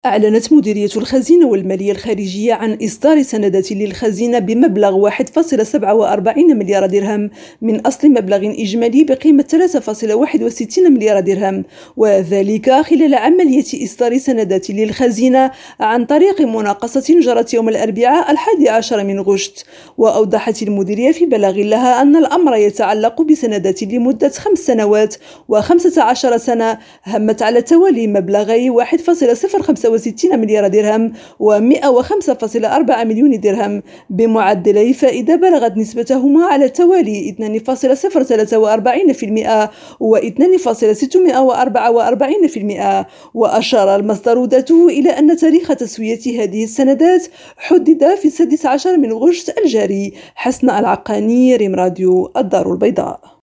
أعلنت مديرية الخزينة والمالية الخارجية عن إصدار سندات للخزينة بمبلغ 1.47 مليار درهم من أصل مبلغ إجمالي بقيمة 3.61 مليار درهم، وذلك خلال عملية إصدار سندات للخزينة عن طريق مناقصة جرت يوم الأربعاء 11 من غشت. وأوضحت المديرية في بلاغ لها أن الأمر يتعلق بسندات لمدة 5 سنوات و15 سنة همت على توالي مبلغي 1.065 مليار درهم و105.4 مليون درهم بمعدلي فائدة بلغت نسبتهما على التوالي 2.043% و 2.644%. وأشار المصدر ذاته إلى أن تاريخ تسوية هذه السندات حدد في 16 من غشت الجاري. حسن العقاني، ريم راديو، الدار البيضاء.